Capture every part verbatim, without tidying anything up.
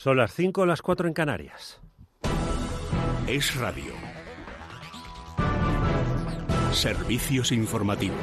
Son las cinco, las cuatro en Canarias. Es Radio. Servicios informativos.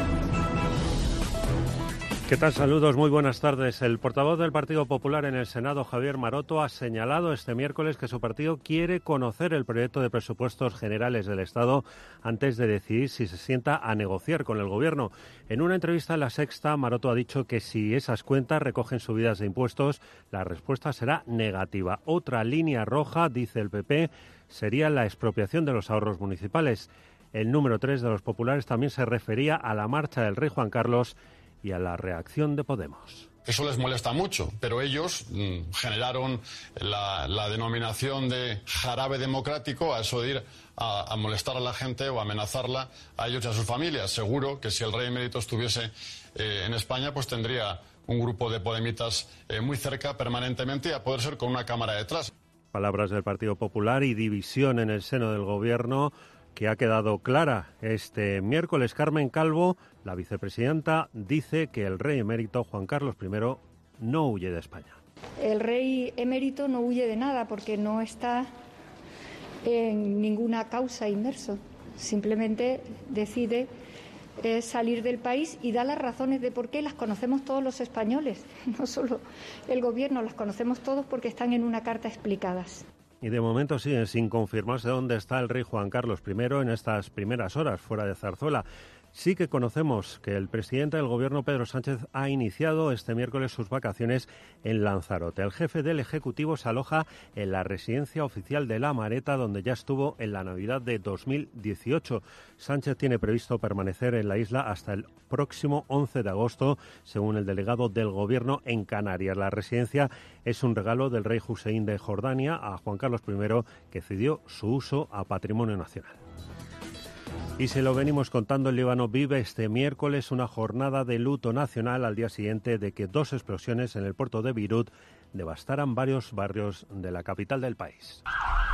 ¿Qué tal? Saludos, muy buenas tardes. El portavoz del Partido Popular en el Senado, Javier Maroto, ha señalado este miércoles que su partido quiere conocer el proyecto de presupuestos generales del Estado antes de decidir si se sienta a negociar con el Gobierno. En una entrevista en La Sexta, Maroto ha dicho que si esas cuentas recogen subidas de impuestos, la respuesta será negativa. Otra línea roja, dice el P P, sería la expropiación de los ahorros municipales. El número tres de los populares también se refería a la marcha del rey Juan Carlos y a la reacción de Podemos. Eso les molesta mucho, pero ellos mmm, generaron la, la denominación de jarabe democrático a eso de ir a, a molestar a la gente o amenazarla a ellos y a sus familias. Seguro que si el rey emérito estuviese eh, en España, pues tendría un grupo de podemitas eh, muy cerca permanentemente y a poder ser con una cámara detrás. Palabras del Partido Popular y división en el seno del Gobierno que ha quedado clara este miércoles. Carmen Calvo, la vicepresidenta, dice que el rey emérito Juan Carlos primero no huye de España. El rey emérito no huye de nada porque no está en ninguna causa inmerso. Simplemente decide eh, salir del país y da las razones de por qué las conocemos todos los españoles, no solo el Gobierno, las conocemos todos porque están en una carta explicadas. Y de momento siguen sin confirmarse dónde está el rey Juan Carlos primero en estas primeras horas fuera de Zarzuela. Sí que conocemos que el presidente del Gobierno, Pedro Sánchez, ha iniciado este miércoles sus vacaciones en Lanzarote. El jefe del Ejecutivo se aloja en la residencia oficial de La Mareta, donde ya estuvo en la Navidad de dos mil dieciocho. Sánchez tiene previsto permanecer en la isla hasta el próximo once de agosto, según el delegado del Gobierno en Canarias. La residencia es un regalo del rey Hussein de Jordania a Juan Carlos primero, que cedió su uso a Patrimonio Nacional. Y se lo venimos contando, el Líbano vive este miércoles una jornada de luto nacional al día siguiente de que dos explosiones en el puerto de Beirut devastaran varios barrios de la capital del país.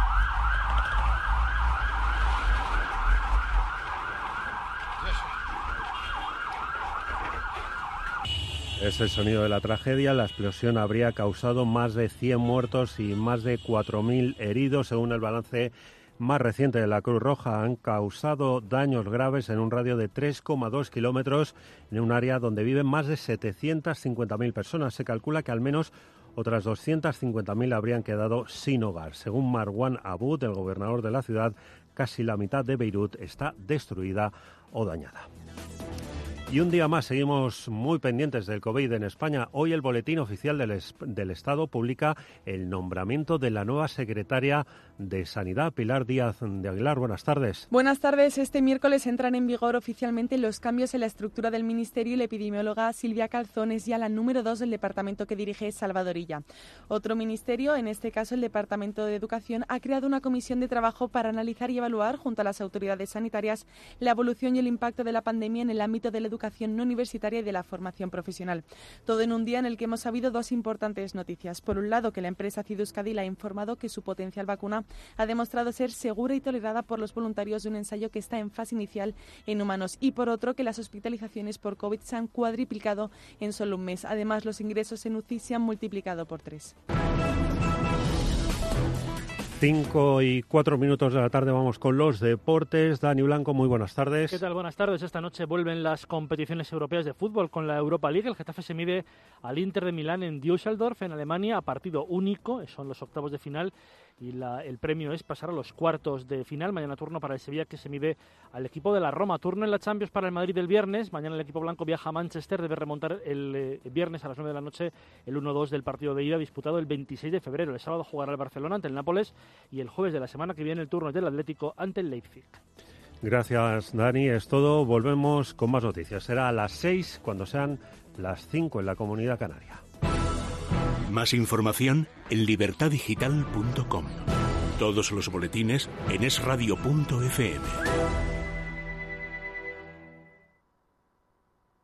Es el sonido de la tragedia. La explosión habría causado más de cien muertos y más de cuatro mil heridos, según el balance más reciente de la Cruz Roja. Han causado daños graves en un radio de tres coma dos kilómetros en un área donde viven más de setecientas cincuenta mil personas. Se calcula que al menos otras doscientas cincuenta mil habrían quedado sin hogar. Según Marwan Aboud, el gobernador de la ciudad, casi la mitad de Beirut está destruida o dañada. Y un día más seguimos muy pendientes del COVID en España. Hoy el Boletín Oficial del, es, del Estado publica el nombramiento de la nueva secretaria de Sanidad, Pilar Díaz de Aguilar. Buenas tardes. Buenas tardes. Este miércoles entran en vigor oficialmente los cambios en la estructura del Ministerio y la epidemióloga Silvia Calzón es ya la número dos del departamento que dirige Salvador Illa. Otro ministerio, en este caso el Departamento de Educación, ha creado una comisión de trabajo para analizar y evaluar junto a las autoridades sanitarias la evolución y el impacto de la pandemia en el ámbito de la educación educación no universitaria y de la formación profesional. Todo en un día en el que hemos sabido dos importantes noticias. Por un lado, que la empresa Ciduscadil ha informado que su potencial vacuna ha demostrado ser segura y tolerada por los voluntarios de un ensayo que está en fase inicial en humanos. Y por otro, que las hospitalizaciones por COVID se han cuadriplicado en solo un mes. Además, los ingresos en U C I se han multiplicado por tres. Cinco y cuatro minutos de la tarde, vamos con los deportes. Dani Blanco, muy buenas tardes. ¿Qué tal? Buenas tardes. Esta noche vuelven las competiciones europeas de fútbol con la Europa League. El Getafe se mide al Inter de Milán en Düsseldorf, en Alemania, a partido único. Son los octavos de final y la, el premio es pasar a los cuartos de final. Mañana turno para el Sevilla, que se mide al equipo de la Roma. Turno en la Champions para el Madrid el viernes. Mañana el equipo blanco viaja a Manchester. Debe remontar el eh, viernes a las nueve de la noche el uno dos del partido de ida disputado el veintiséis de febrero. El sábado jugará el Barcelona ante el Nápoles y el jueves de la semana que viene el turno es del Atlético ante el Leipzig. Gracias, Dani. Es todo. Volvemos con más noticias. Será a las seis cuando sean las cinco en la Comunidad Canaria. Más información en libertad digital punto com. Todos los boletines en es radio punto efe eme.